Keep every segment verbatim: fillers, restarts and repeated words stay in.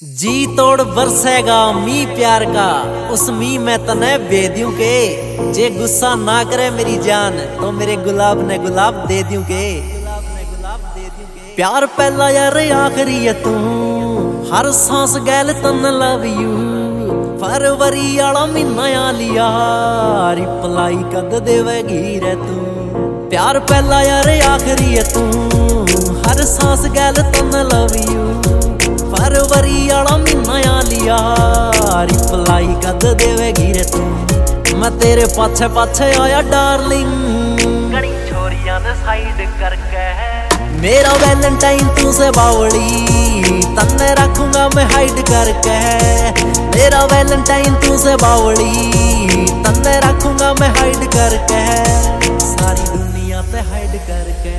जी तोड़ बरसेगा मी प्यार का, उस मी में तने बेदियों के। जे गुस्सा ना करे मेरी जान, तो मेरे गुलाब ने गुलाब दे दियो के। प्यार पहला यार आखिरी है तू, हर सांस गैल तन लव यू। फरवरी आला महीना आ लिया, रिप्लाई कद देवेगी रे तू। प्यार पहला यार आखिरी है तू, हर सांस गैल तन लव यू। फरवरी आला महीना आ लिया, रिप्लाई कद देवेगी रे तू। मैं तेरे पाछे पाछे आया डार्लिंग, कड़ी छोरियां ने साइड करके। मेरा वैलेंटाइन तू से बावली, तन्ने रखूंगा मैं हाइड करके। मेरा वैलेंटाइन तू से बावली, तन्ने रखूंगा मैं हाइड करके। सारी दुनिया पे हाइड करके।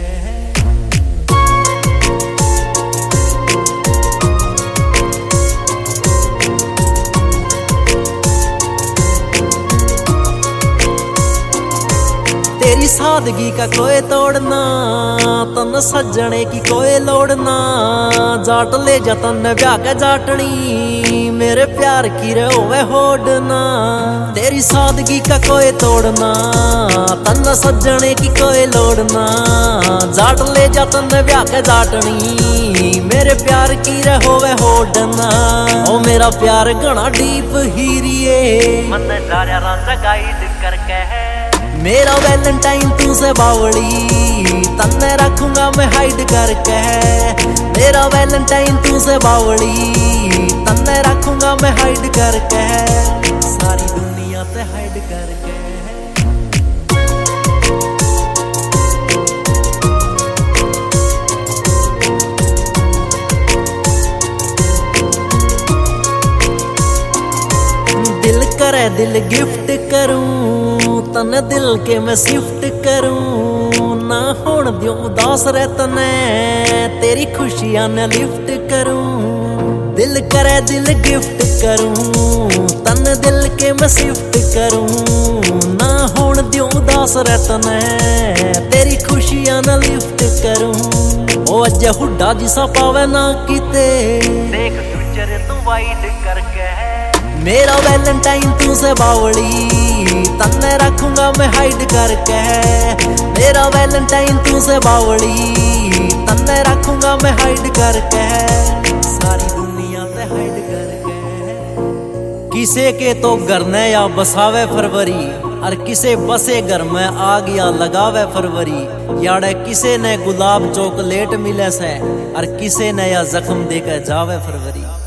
तेरी सादगी का कोई तोड़ना, तन सजने की कोई लोड़ना। जाट ले जा तन ब्याह के जाटनी, मेरे प्यार की रे होवे होड़ना। तेरी सादगी का कोई तोड़ना, तन सजने की कोई लोड़ना। जाट ले जा तन ब्याह के जाटनी, मेरे प्यार की रे होवे होड़ना। ओ मेरा प्यार घना डीप हीरिए, मन जारा रांझा गाइड करके है। मेरा वैलेंटाइन तू से बावली, तन्ने रखूंगा मैं हाइड करके। मेरा वैलेंटाइन तू से बावली, तन्ने रखूंगा मैं हाइड करके। सारी दुनिया पे हाइड करके। दिल करे दिल गिफ्ट करूं, तन दिल के मैं शिफ्ट करूं। ना होण दियो उदास रे तने, तेरी खुशियां ने लिफ्ट करूं। दिल करे दिल गिफ्ट करूं, तन दिल के मैं शिफ्ट करूं। ना होण दियो उदास रे तने, तेरी खुशियां ने लिफ्ट करूं। ओ अज हुड्डा जिसा पावे ना किते, देख फ्यूचर तू वाइड करके है। मेरा वैलेंटाइन तू से बावली, तन्ने रखूंगा मैं हाइड करके। मेरा वैलेंटाइन तू से बावली, तन्ने रखूंगा मैं हाइड करके। सारी दुनिया पे हाइड करके। किसे के तो घर ने या बसावे फरवरी, और किसे बसे घर में आ गया लगावे फरवरी। याड़े किसे ने गुलाब चॉकलेट मिले से, और किसे ने या जख्म देकर जावे फरवरी।